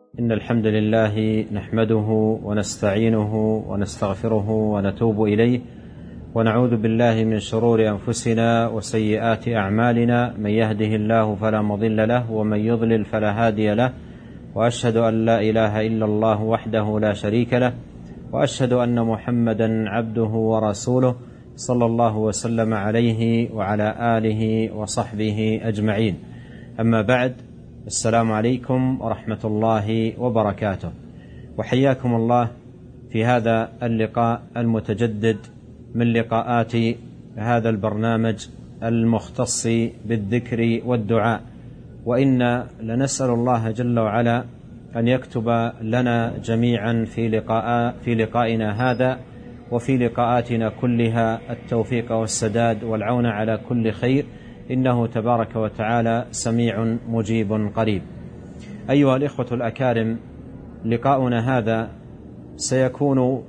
إن الحمد لله نحمده ونستعينه ونستغفره ونتوب إليه، ونعوذ بالله من شرور أنفسنا وسيئات أعمالنا. من يهده الله فلا مضل له، ومن يضلل فلا هادي له، وأشهد أن لا إله إلا الله وحده لا شريك له، وأشهد أن محمدا عبده ورسوله صلى الله وسلم عليه وعلى آله وصحبه أجمعين. أما بعد، السلام عليكم ورحمة الله وبركاته، وحياكم الله في هذا اللقاء المتجدد من لقاءات هذا البرنامج المختص بالذكر والدعاء. وإنا لنسأل الله جل وعلا أن يكتب لنا جميعا في لقائنا هذا وفي لقاءاتنا كلها التوفيق والسداد والعون على كل خير، إنه تبارك وتعالى سميع مجيب قريب. أيها الإخوة الأكارم، لقاؤنا هذا سيكون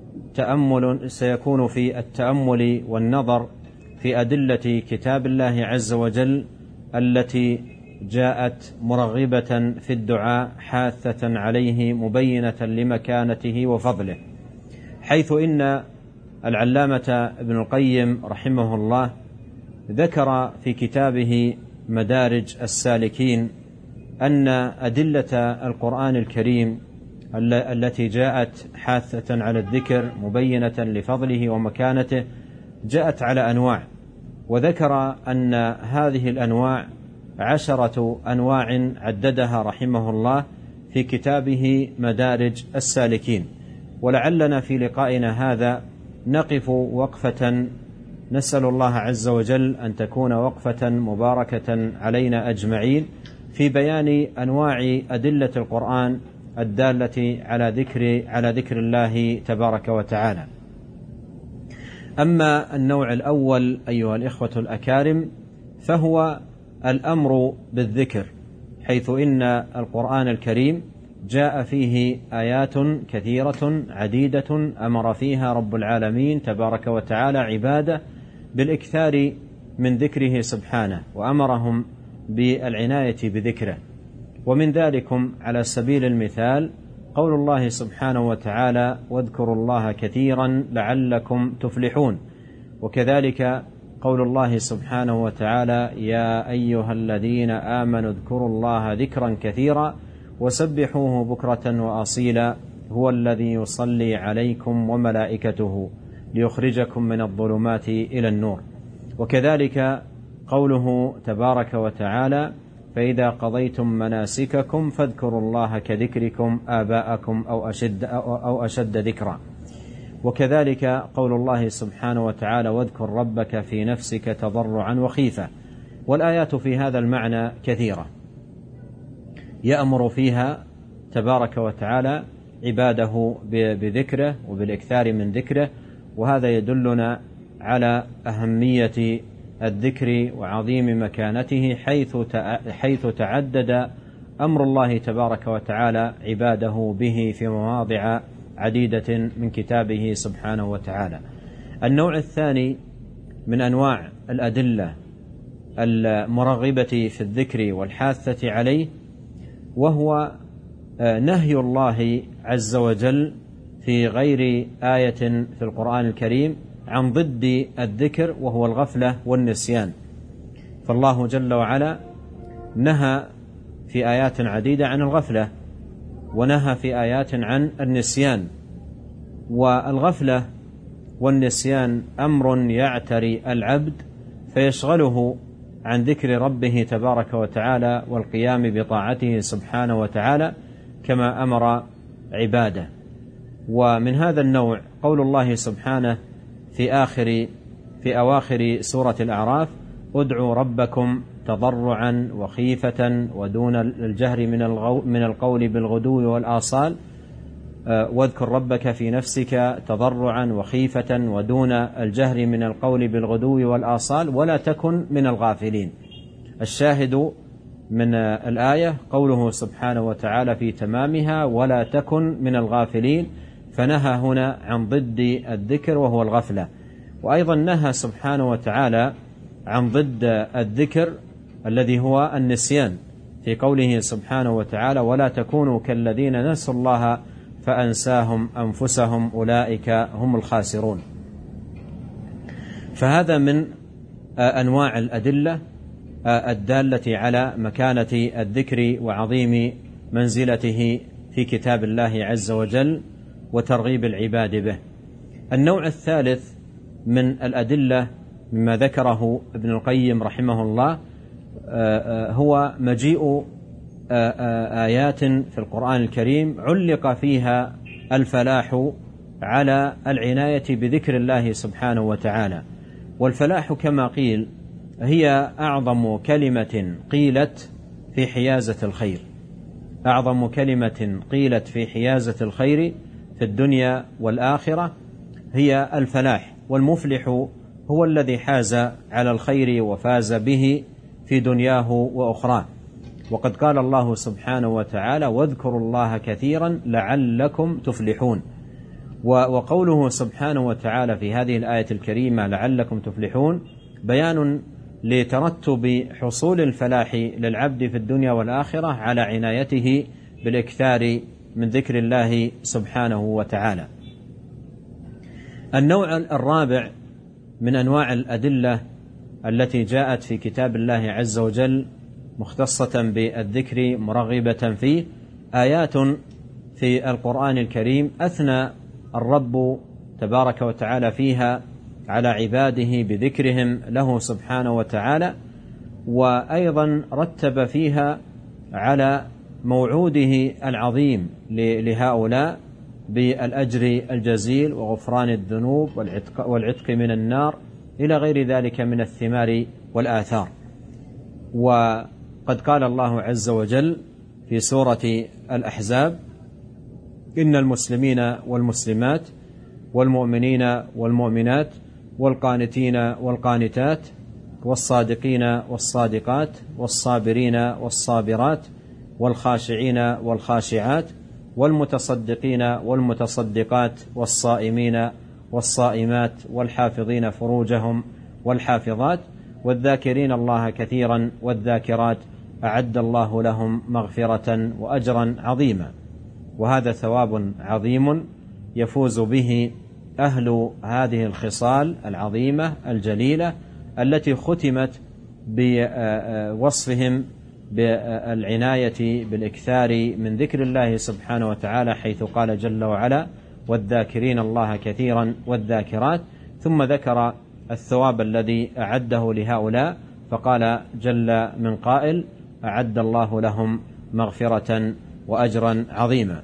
في التأمل والنظر في أدلة كتاب الله عز وجل التي جاءت مرغبة في الدعاء، حاثة عليه، مبينة لمكانته وفضله، حيث إن العلامة ابن القيم رحمه الله ذكر في كتابه مدارج السالكين أن أدلة القرآن الكريم التي جاءت حاثة على الذكر مبينة لفضله ومكانته جاءت على أنواع، وذكر أن هذه الأنواع 10 أنواع عددها رحمه الله في كتابه مدارج السالكين. ولعلنا في لقائنا هذا نقف وقفة نسأل الله عز وجل أن تكون وقفة مباركة علينا أجمعين في بيان أنواع أدلة القرآن الدالة على ذكر الله تبارك وتعالى. أما النوع الأول أيها الإخوة الأكارم فهو الأمر بالذكر، حيث إن القرآن الكريم جاء فيه آيات كثيرة عديدة أمر فيها رب العالمين تبارك وتعالى عباده بالإكثار من ذكره سبحانه، وأمرهم بالعناية بذكره. ومن ذلكم على سبيل المثال قول الله سبحانه وتعالى: واذكروا الله كثيرا لعلكم تفلحون. وكذلك قول الله سبحانه وتعالى: يا أيها الذين آمنوا اذكروا الله ذكرا كثيرا وسبحوه بكرة وأصيلا هو الذي يصلي عليكم وملائكته ليخرجكم من الظلمات إلى النور. وكذلك قوله تبارك وتعالى: فإذا قضيتم مناسككم فاذكروا الله كذكركم آباءكم أو أشد ذكرا. وكذلك قول الله سبحانه وتعالى: واذكر ربك في نفسك تضرعا وخيفة. والآيات في هذا المعنى كثيرة يأمر فيها تبارك وتعالى عباده بذكره وبالإكثار من ذكره، وهذا يدلنا على أهمية الذكر وعظيم مكانته، حيث تعدد أمر الله تبارك وتعالى عباده به في مواضع عديدة من كتابه سبحانه وتعالى. النوع الثاني من أنواع الأدلة المرغبة في الذكر والحاثة عليه وهو نهي الله عز وجل في غير آية في القرآن الكريم عن ضد الذكر، وهو الغفلة والنسيان. فالله جل وعلا نهى في آيات عديدة عن الغفلة، ونهى في آيات عن النسيان. والغفلة والنسيان أمر يعتري العبد فيشغله عن ذكر ربه تبارك وتعالى والقيام بطاعته سبحانه وتعالى كما أمر عباده. ومن هذا النوع قول الله سبحانه في أواخر سورة الأعراف: ادعوا ربكم تضرعا وخيفة ودون الجهر من القول بالغدو والآصال، واذكر ربك في نفسك تضرعا وخيفة ودون الجهر من القول بالغدو والآصال ولا تكن من الغافلين. الشاهد من الآية قوله سبحانه وتعالى في تمامها: ولا تكن من الغافلين، فنهى هنا عن ضد الذكر وهو الغفلة. وأيضا نهى سبحانه وتعالى عن ضد الذكر الذي هو النسيان، في قوله سبحانه وتعالى: ولا تكونوا كالذين نسوا الله فأنساهم أنفسهم أولئك هم الخاسرون. فهذا من أنواع الأدلة الدالة على مكانة الذكر وعظيم منزلته في كتاب الله عز وجل وترغيب العباد به. النوع الثالث من الأدلة مما ذكره ابن القيم رحمه الله هو مجيء آيات في القرآن الكريم علق فيها الفلاح على العناية بذكر الله سبحانه وتعالى. والفلاح كما قيل هي أعظم كلمة قيلت في حيازة الخير، أعظم كلمة قيلت في حيازة الخير في الدنيا والآخرة هي الفلاح. والمفلح هو الذي حاز على الخير وفاز به في دنياه وأخراه. وقد قال الله سبحانه وتعالى: واذكروا الله كثيرا لعلكم تفلحون. وقوله سبحانه وتعالى في هذه الآية الكريمة لعلكم تفلحون بيان لترتب حصول الفلاح للعبد في الدنيا والآخرة على عنايته بالإكثار من ذكر الله سبحانه وتعالى. النوع الرابع من أنواع الأدلة التي جاءت في كتاب الله عز وجل مختصة بالذكر مرغبة فيه آيات في القرآن الكريم أثنى الرب تبارك وتعالى فيها على عباده بذكرهم له سبحانه وتعالى، وأيضا رتب فيها على موعوده العظيم لهؤلاء بالأجر الجزيل وغفران الذنوب والعتق من النار إلى غير ذلك من الثمار والآثار. وقد قال الله عز وجل في سورة الأحزاب: إن المسلمين والمسلمات والمؤمنين والمؤمنات والقانتين والقانتات والصادقين والصادقات والصابرين والصابرات والخاشعين والخاشعات والمتصدقين والمتصدقات والصائمين والصائمات والحافظين فروجهم والحافظات والذاكرين الله كثيرا والذاكرات أعد الله لهم مغفرة وأجرا عظيما. وهذا ثواب عظيم يفوز به أهل هذه الخصال العظيمة الجليلة التي ختمت بوصفهم بالعناية بالإكثار من ذكر الله سبحانه وتعالى، حيث قال جل وعلا: والذاكرين الله كثيرا والذاكرات، ثم ذكر الثواب الذي أعده لهؤلاء فقال جل من قائل: أعد الله لهم مغفرة وأجرا عظيما.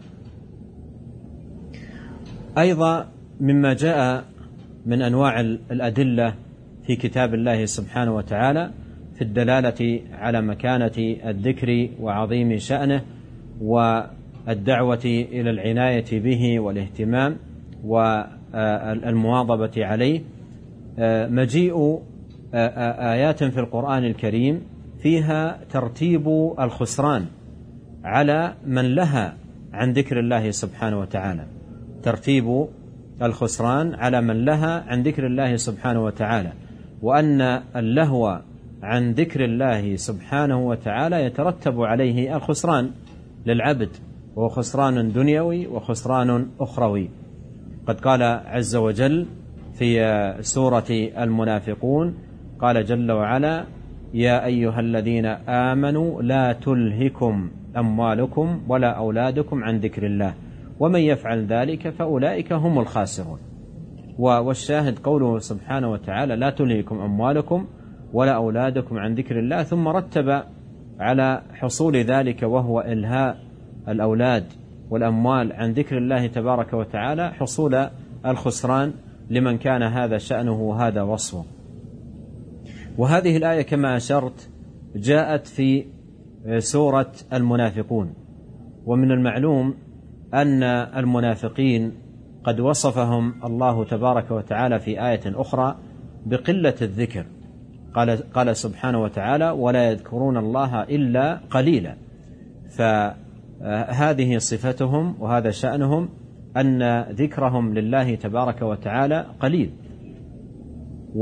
أيضا مما جاء من أنواع الأدلة في كتاب الله سبحانه وتعالى في الدلالة على مكانة الذكر وعظيم شأنه والدعوة إلى العناية به والاهتمام والمواظبة عليه مجيء آيات في القرآن الكريم فيها ترتيب الخسران على من لهى عن ذكر الله سبحانه وتعالى، ترتيب الخسران على من لهى عن ذكر الله سبحانه وتعالى، وأن اللهو عن ذكر الله سبحانه وتعالى يترتب عليه الخسران للعبد، وهو خسران دنيوي وخسران أخروي. قد قال عز وجل في سورة المنافقون قال جل وعلا: يا أيها الذين آمنوا لا تلهكم أموالكم ولا أولادكم عن ذكر الله ومن يفعل ذلك فأولئك هم الخاسرون. والشاهد قوله سبحانه وتعالى: لا تلهكم أموالكم ولا أولادكم عن ذكر الله، ثم رتب على حصول ذلك وهو إلهاء الأولاد والأموال عن ذكر الله تبارك وتعالى حصول الخسران لمن كان هذا شأنه وهذا وصفه. وهذه الآية كما أشرت جاءت في سورة المنافقون، ومن المعلوم أن المنافقين قد وصفهم الله تبارك وتعالى في آية أخرى بقلة الذكر، قال سبحانه وتعالى: ولا يذكرون الله إلا قليلا. فهذه صفتهم وهذا شأنهم أن ذكرهم لله تبارك وتعالى قليل،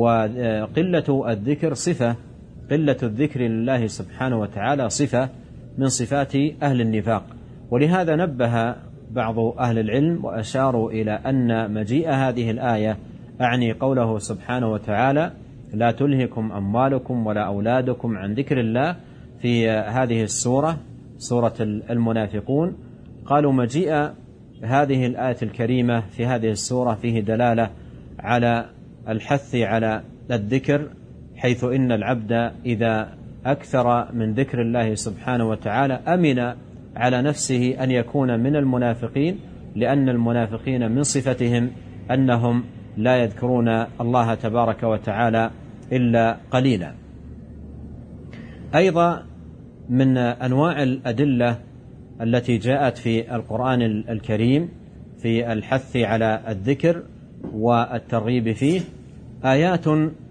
وقلة الذكر صفة، قلة الذكر لله سبحانه وتعالى صفة من صفات أهل النفاق. ولهذا نبه بعض أهل العلم وأشاروا إلى أن مجيء هذه الآية أعني قوله سبحانه وتعالى لا تلهكم أموالكم ولا أولادكم عن ذكر الله في هذه السورة، سورة المنافقون. قالوا مجيء هذه الآية الكريمة في هذه السورة فيه دلالة على الحث على الذكر، حيث إن العبد إذا أكثر من ذكر الله سبحانه وتعالى أمن على نفسه أن يكون من المنافقين، لأن المنافقين من صفتهم أنهم لا يذكرون الله تبارك وتعالى إلا قليلا. أيضا من أنواع الأدلة التي جاءت في القرآن الكريم في الحث على الذكر والترغيب فيه آيات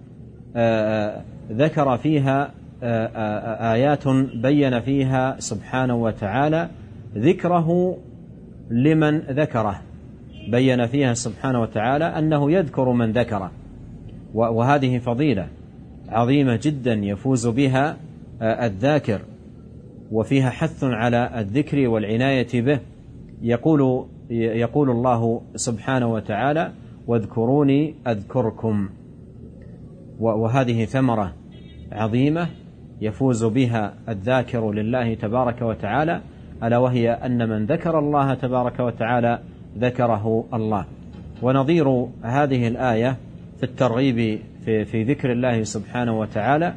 ذكر فيها آيات بين فيها سبحانه وتعالى ذكره لمن ذكره، بين فيها سبحانه وتعالى أنه يذكر من ذكره، وهذه فضيلة عظيمة جدا يفوز بها الذاكر، وفيها حث على الذكر والعناية به. يقول الله سبحانه وتعالى واذكروني أذكركم، وهذه ثمرة عظيمة يفوز بها الذاكر لله تبارك وتعالى، ألا وهي أن من ذكر الله تبارك وتعالى ذكره الله. ونظير هذه الآية في الترغيب في ذكر الله سبحانه وتعالى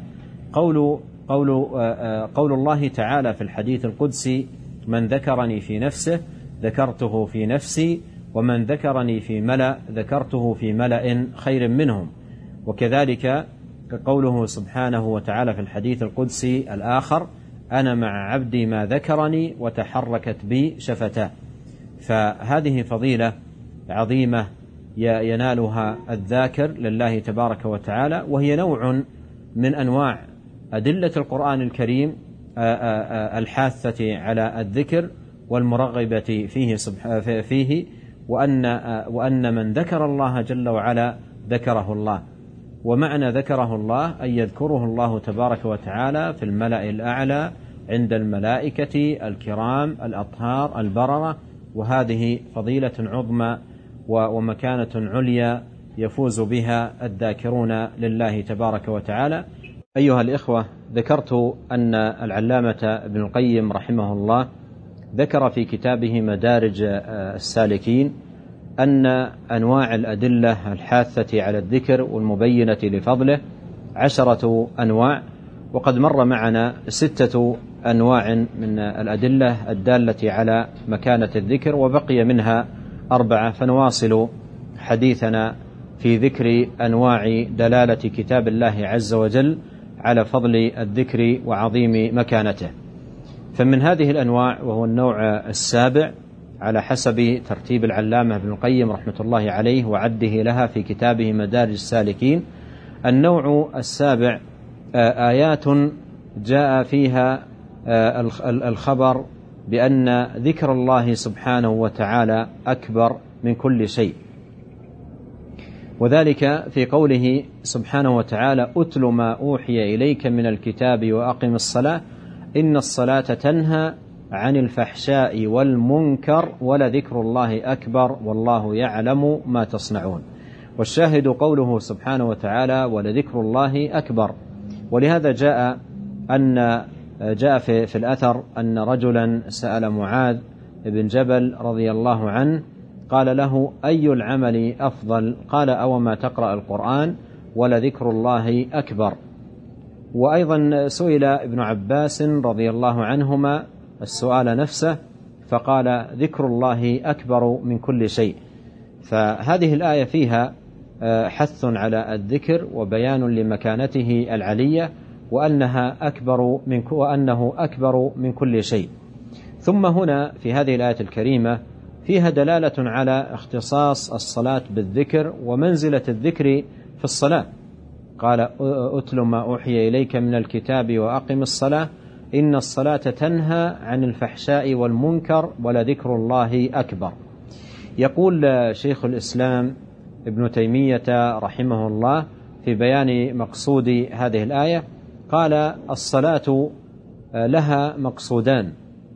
قول الله تعالى في الحديث القدسي من ذكرني في نفسه ذكرته في نفسي، ومن ذكرني في ملأ ذكرته في ملأ خير منهم. وكذلك قوله سبحانه وتعالى في الحديث القدسي الآخر أنا مع عبدي ما ذكرني وتحركت بي شفتاه. فهذه فضيلة عظيمة ينالها الذاكر لله تبارك وتعالى، وهي نوع من أنواع أدلة القرآن الكريم الحاثة على الذكر والمرغبة فيه وأن من ذكر الله جل وعلا ذكره الله. ومعنى ذكره الله أن يذكره الله تبارك وتعالى في الملأ الأعلى عند الملائكة الكرام الأطهار البررة، وهذه فضيلة عظمى ومكانة عليا يفوز بها الذاكرون لله تبارك وتعالى. أيها الإخوة، ذكرت أن العلامة ابن القيم رحمه الله ذكر في كتابه مدارج السالكين أن أنواع الأدلة الحاثة على الذكر والمبينة لفضله 10 أنواع، وقد مر معنا 6 أنواع من الأدلة الدالة على مكانة الذكر، وبقي منها 4، فنواصل حديثنا في ذكر أنواع دلالة كتاب الله عز وجل على فضل الذكر وعظيم مكانته. فمن هذه الأنواع، وهو النوع السابع على حسب ترتيب العلامة ابن القيم رحمة الله عليه وعده لها في كتابه مدارج السالكين، النوع السابع آيات جاء فيها الخبر بأن ذكر الله سبحانه وتعالى أكبر من كل شيء، وذلك في قوله سبحانه وتعالى أتل ما أوحي إليك من الكتاب وأقم الصلاة إن الصلاة تنهى عن الفحشاء والمنكر ولذكر الله أكبر والله يعلم ما تصنعون. والشاهد قوله سبحانه وتعالى ولذكر الله أكبر. ولهذا جاء في الأثر أن رجلا سأل معاذ بن جبل رضي الله عنه قال له أي العمل أفضل؟ قال أوما تقرأ القرآن ولذكر الله أكبر. وأيضا سئل ابن عباس رضي الله عنهما السؤال نفسه فقال ذكر الله أكبر من كل شيء. فهذه الآية فيها حث على الذكر وبيان لمكانته العلية وأنه أكبر من كل شيء. ثم هنا في هذه الآية الكريمة فيها دلالة على اختصاص الصلاة بالذكر ومنزلة الذكر في الصلاة. قال أتل ما أوحي إليك من الكتاب وأقم الصلاة إن الصلاة تنهى عن الفحشاء والمنكر ولذكر الله أكبر. يقول شيخ الإسلام ابن تيمية رحمه الله في بيان مقصود هذه الآية قال الصلاة لها مقصودان: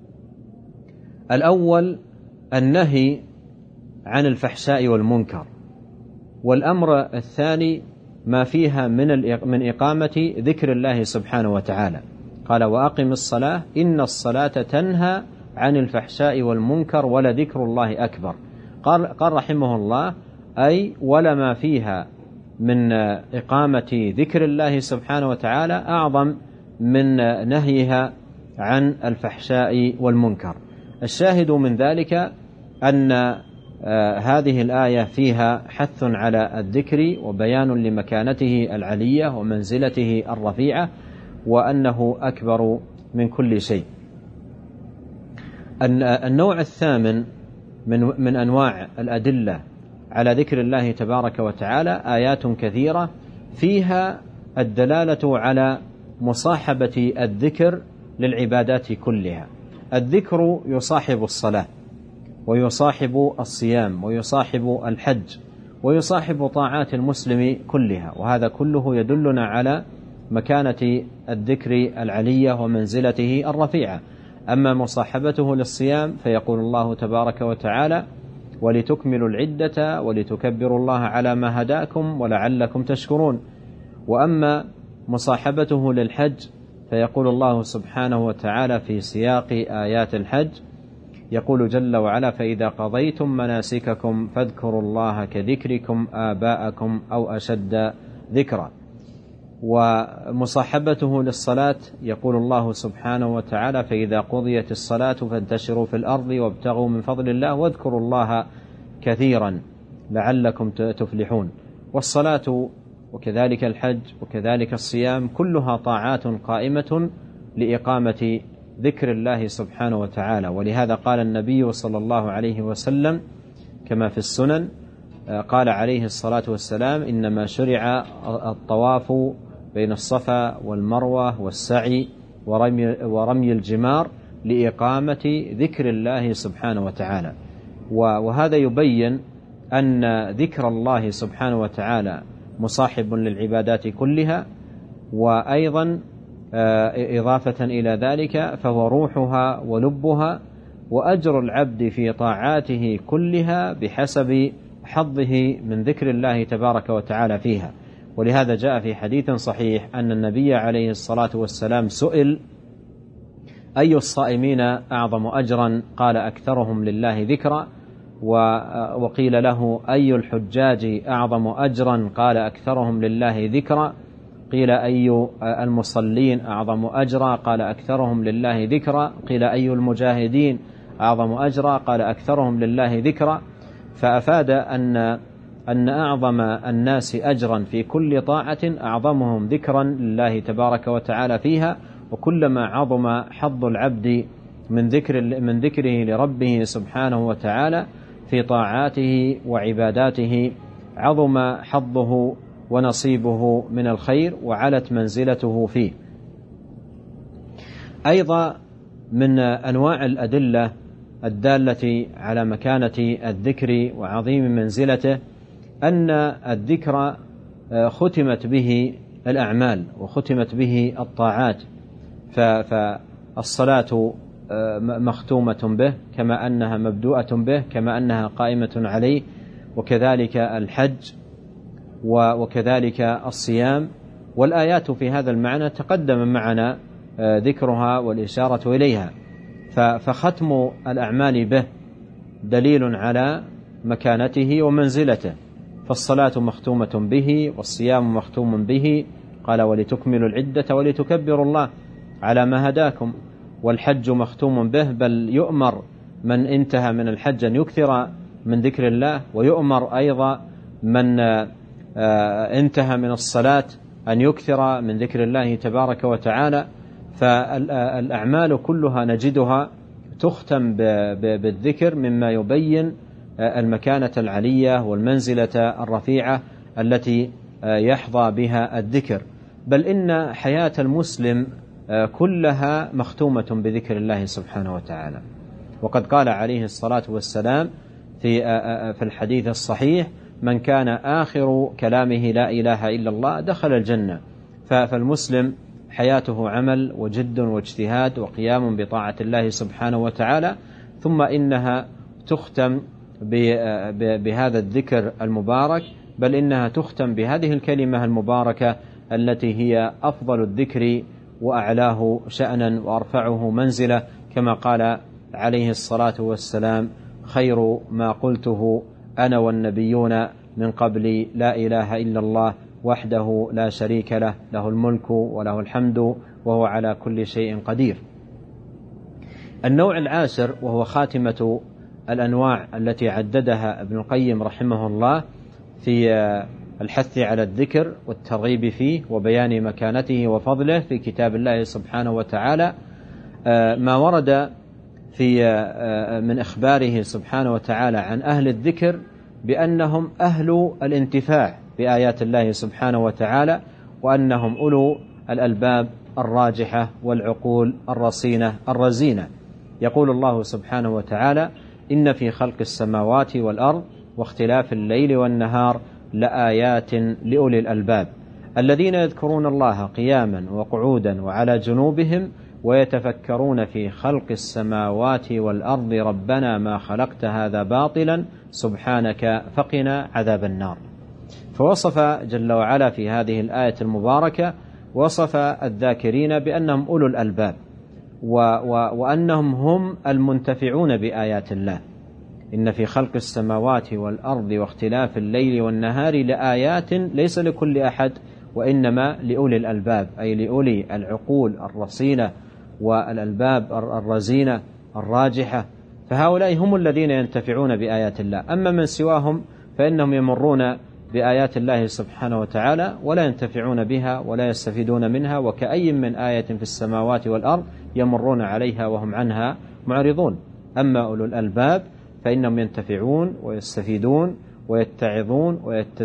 الأول النهي عن الفحشاء والمنكر، والأمر الثاني ما فيها من إقامة ذكر الله سبحانه وتعالى. قال: وأقم الصلاة إن الصلاة تنهى عن الفحشاء والمنكر ولذكر الله أكبر. قال رحمه الله: أي ولما فيها من إقامة ذكر الله سبحانه وتعالى أعظم من نهيها عن الفحشاء والمنكر. الشاهد من ذلك أن هذه الآية فيها حث على الذكر وبيان لمكانته العلية ومنزلته الرفيعة، وأنه أكبر من كل شيء. النوع الثامن من أنواع الأدلة على ذكر الله تبارك وتعالى آيات كثيرة فيها الدلالة على مصاحبة الذكر للعبادات كلها. الذكر يصاحب الصلاة، ويصاحب الصيام، ويصاحب الحج، ويصاحب طاعات المسلم كلها، وهذا كله يدلنا على مكانة الذكر العلية ومنزلته الرفيعة. أما مصاحبته للصيام فيقول الله تبارك وتعالى: ولتكملوا العدة ولتكبروا الله على ما هداكم ولعلكم تشكرون. وأما مصاحبته للحج فيقول الله سبحانه وتعالى في سياق آيات الحج، يقول جل وعلا: فإذا قضيتم مناسككم فاذكروا الله كذكركم آباءكم أو أشد ذكرا. ومصاحبته للصلاة يقول الله سبحانه وتعالى: فإذا قضيت الصلاة فانتشروا في الأرض وابتغوا من فضل الله واذكروا الله كثيرا لعلكم تفلحون. والصلاة وكذلك الحج وكذلك الصيام كلها طاعات قائمة لإقامة ذكر الله سبحانه وتعالى. ولهذا قال النبي صلى الله عليه وسلم كما في السنن، قال عليه الصلاة والسلام: إنما شرع الطواف بين الصفا والمروة والسعي ورمي الجمار لإقامة ذكر الله سبحانه وتعالى. وهذا يبين أن ذكر الله سبحانه وتعالى مصاحب للعبادات كلها، وأيضا إضافة إلى ذلك فهو روحها ولبها، وأجر العبد في طاعاته كلها بحسب حظه من ذكر الله تبارك وتعالى فيها. ولهذا جاء في حديث صحيح أن النبي عليه الصلاة والسلام سئل: أي الصائمين أعظم أجرا؟ قال: أكثرهم لله ذكرا. وقيل له: أي الحجاج أعظم أجرا؟ قال: أكثرهم لله ذكرا. قيل: أي المصلين أعظم أجرا؟ قال: أكثرهم لله ذكرا. قيل: أي المجاهدين أعظم أجرا؟ قال: أكثرهم لله ذكرا. فأفاد أن أعظم الناس أجرا في كل طاعة أعظمهم ذكرا لله تبارك وتعالى فيها. وكلما عظم حظ العبد من ذكره لربه سبحانه وتعالى في طاعاته وعباداته عظم حظه ونصيبه من الخير وعلت منزلته فيه. أيضا من أنواع الأدلة الدالة على مكانة الذكر وعظيم منزلته أن الذكر ختمت به الأعمال وختمت به الطاعات، فالصلاة مختومة به كما أنها مبدوءة به، كما أنها قائمة عليه، وكذلك الحج وكذلك الصيام. والآيات في هذا المعنى تقدم معنا ذكرها والإشارة إليها. فختم الأعمال به دليل على مكانته ومنزلته، فالصلاة مختومة به والصيام مختوم به، قال: ولتكملوا العدة ولتكبروا الله على ما هداكم. والحج مختوم به، بل يؤمر من انتهى من الحج أن يكثر من ذكر الله، ويؤمر أيضا من انتهى من الصلاة أن يكثر من ذكر الله تبارك وتعالى. فالأعمال كلها نجدها تختم بالذكر، مما يبين المكانة العلية والمنزلة الرفيعة التي يحظى بها الذكر. بل إن حياة المسلم كلها مختومة بذكر الله سبحانه وتعالى. وقد قال عليه الصلاة والسلام في الحديث الصحيح: من كان آخر كلامه لا إله إلا الله دخل الجنة. فالمسلم حياته عمل وجد واجتهاد وقيام بطاعة الله سبحانه وتعالى، ثم إنها تختم بهذا الذكر المبارك، بل إنها تختم بهذه الكلمة المباركة التي هي أفضل الذكر وأعلاه شأنا وأرفعه منزلة، كما قال عليه الصلاة والسلام: خير ما قلته أنا والنبيون من قبل لا إله إلا الله وحده لا شريك له، له الملك وله الحمد وهو على كل شيء قدير. النوع العاشر، وهو خاتمة الأنواع التي عددها ابن القيم رحمه الله في الحث على الذكر والترغيب فيه وبيان مكانته وفضله في كتاب الله سبحانه وتعالى، ما ورد في من إخباره سبحانه وتعالى عن أهل الذكر بأنهم أهل الانتفاع بآيات الله سبحانه وتعالى، وأنهم أولو الألباب الراجحة والعقول الرصينة الرزينة. يقول الله سبحانه وتعالى: إن في خلق السماوات والأرض واختلاف الليل والنهار لآيات لأولي الألباب الذين يذكرون الله قياما وقعودا وعلى جنوبهم ويتفكرون في خلق السماوات والأرض ربنا ما خلقت هذا باطلا سبحانك فقنا عذاب النار. فوصف جل وعلا في هذه الآية المباركة، وصف الذاكرين بأنهم أولو الألباب وأنهم هم المنتفعون بآيات الله. إن في خلق السماوات والأرض واختلاف الليل والنهار لآيات ليس لكل أحد وإنما لأولي الألباب، أي لأولي العقول الرصينة والألباب الرزينة الراجحة، فهؤلاء هم الذين ينتفعون بآيات الله. أما من سواهم فإنهم يمرون بآيات الله سبحانه وتعالى ولا ينتفعون بها ولا يستفيدون منها، وكأي من آية في السماوات والأرض يمرون عليها وهم عنها معرضون. أما أولو الألباب فإنهم ينتفعون ويستفيدون ويتعظون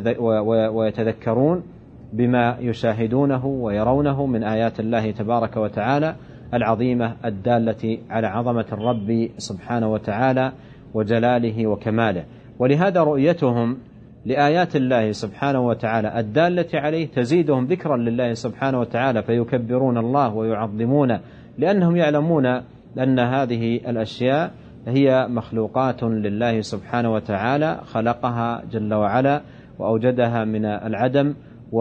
ويتذكرون بما يشاهدونه ويرونه من آيات الله تبارك وتعالى العظيمة الدالة على عظمة الرب سبحانه وتعالى وجلاله وكماله. ولهذا رؤيتهم لآيات الله سبحانه وتعالى الدالة عليه تزيدهم ذكرا لله سبحانه وتعالى، فيكبرون الله ويعظمون، لأنهم يعلمون أن هذه الأشياء هي مخلوقات لله سبحانه وتعالى، خلقها جل وعلا وأوجدها من العدم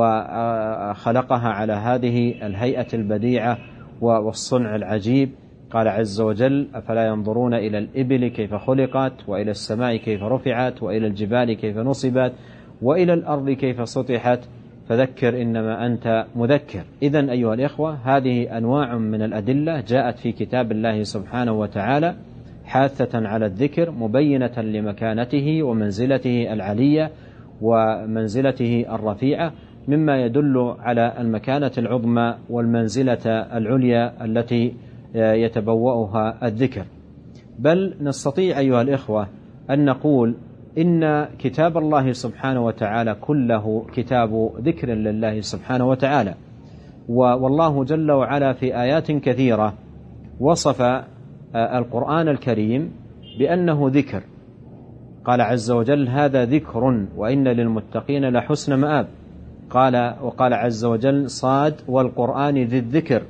وخلقها على هذه الهيئة البديعة والصنع العجيب. قال عز وجل: أفلا ينظرون إلى الإبل كيف خلقت، وإلى السماء كيف رفعت، وإلى الجبال كيف نصبت، وإلى الأرض كيف سطحت، فذكر إنما أنت مذكر. إذن أيها الإخوة، هذه أنواع من الأدلة جاءت في كتاب الله سبحانه وتعالى حاثة على الذكر، مبينة لمكانته ومنزلته العلية ومنزلته الرفيعة، مما يدل على المكانة العظمى والمنزلة العليا التي يتبوأها الذكر. بل نستطيع أيها الإخوة أن نقول إن كتاب الله سبحانه وتعالى كله كتاب ذكر لله سبحانه وتعالى، والله جل وعلا في آيات كثيرة وصف القرآن الكريم بأنه ذكر. قال عز وجل: هذا ذكر وإن للمتقين لحسن مآب. وقال عز وجل: صاد والقرآن ذي الذكر.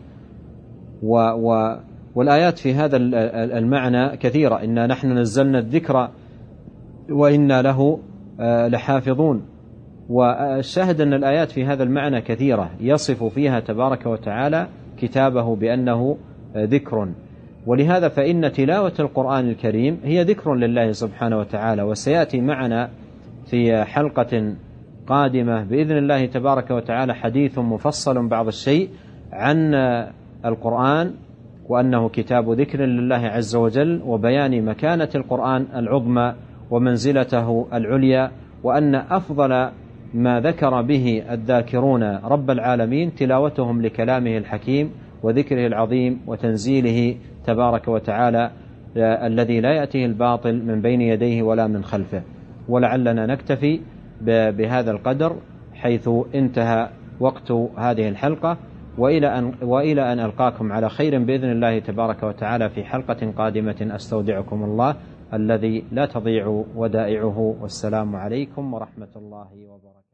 والآيات في هذا المعنى كثيرة: إنا نحن نزلنا الذكر وإنا له لحافظون. والشاهد أن الآيات في هذا المعنى كثيرة يصف فيها تبارك وتعالى كتابه بأنه ذكر. ولهذا فإن تلاوة القرآن الكريم هي ذكر لله سبحانه وتعالى. وسيأتي معنا في حلقة قادمة بإذن الله تبارك وتعالى حديث مفصل بعض الشيء عن القرآن، وأنه كتاب ذكر لله عز وجل، وبيان مكانة القرآن العظمى ومنزلته العليا، وأن أفضل ما ذكر به الذاكرون رب العالمين تلاوتهم لكلامه الحكيم وذكره العظيم وتنزيله تبارك وتعالى الذي لا يأتيه الباطل من بين يديه ولا من خلفه. ولعلنا نكتفي بهذا القدر حيث انتهى وقت هذه الحلقة، وإلى أن ألقاكم على خير بإذن الله تبارك وتعالى في حلقة قادمة. أستودعكم الله الذي لا تضيع ودائعه، والسلام عليكم ورحمة الله وبركاته.